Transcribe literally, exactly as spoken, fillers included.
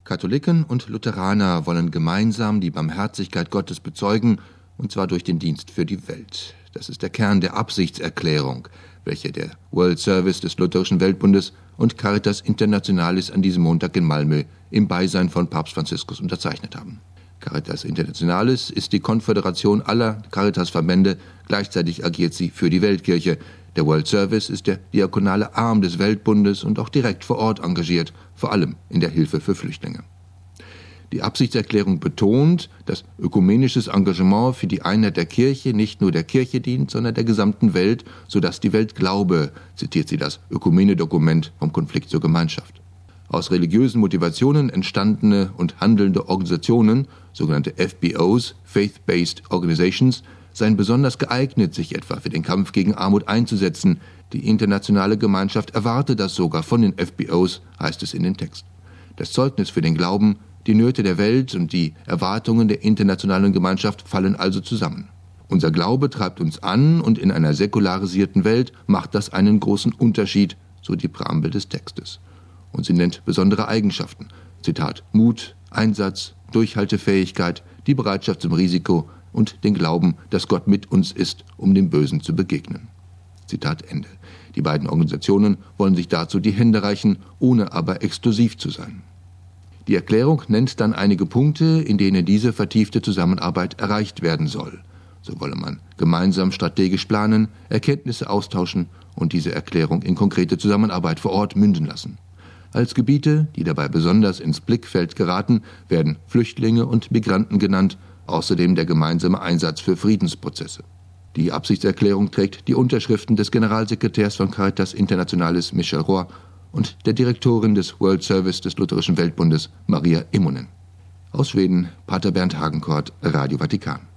Katholiken und Lutheraner wollen gemeinsam die Barmherzigkeit Gottes bezeugen, und zwar durch den Dienst für die Welt. Das ist der Kern der Absichtserklärung, welche der World Service des Lutherischen Weltbundes und Caritas Internationalis an diesem Montag in Malmö im Beisein von Papst Franziskus unterzeichnet haben. Caritas Internationalis ist die Konföderation aller Caritas-Verbände, gleichzeitig agiert sie für die Weltkirche. Der World Service ist der diakonale Arm des Weltbundes und auch direkt vor Ort engagiert, vor allem in der Hilfe für Flüchtlinge. Die Absichtserklärung betont, dass ökumenisches Engagement für die Einheit der Kirche nicht nur der Kirche dient, sondern der gesamten Welt, sodass die Welt glaube, zitiert sie das Ökumene-Dokument vom Konflikt zur Gemeinschaft. Aus religiösen Motivationen entstandene und handelnde Organisationen, sogenannte F B Os, Faith-Based Organizations, seien besonders geeignet, sich etwa für den Kampf gegen Armut einzusetzen. Die internationale Gemeinschaft erwarte das sogar von den F B Os, heißt es in den Text. Das Zeugnis für den Glauben, die Nöte der Welt und die Erwartungen der internationalen Gemeinschaft fallen also zusammen. Unser Glaube treibt uns an und in einer säkularisierten Welt macht das einen großen Unterschied, so die Präambel des Textes. Und sie nennt besondere Eigenschaften, Zitat, Mut, Einsatz, Durchhaltefähigkeit, die Bereitschaft zum Risiko und den Glauben, dass Gott mit uns ist, um dem Bösen zu begegnen. Zitat Ende. Die beiden Organisationen wollen sich dazu die Hände reichen, ohne aber exklusiv zu sein. Die Erklärung nennt dann einige Punkte, in denen diese vertiefte Zusammenarbeit erreicht werden soll. So wolle man gemeinsam strategisch planen, Erkenntnisse austauschen und diese Erklärung in konkrete Zusammenarbeit vor Ort münden lassen. Als Gebiete, die dabei besonders ins Blickfeld geraten, werden Flüchtlinge und Migranten genannt, außerdem der gemeinsame Einsatz für Friedensprozesse. Die Absichtserklärung trägt die Unterschriften des Generalsekretärs von Caritas Internationalis Michel Roy und der Direktorin des World Service des Lutherischen Weltbundes Maria Immonen. Aus Schweden, Pater Bernd Hagenkort, Radio Vatikan.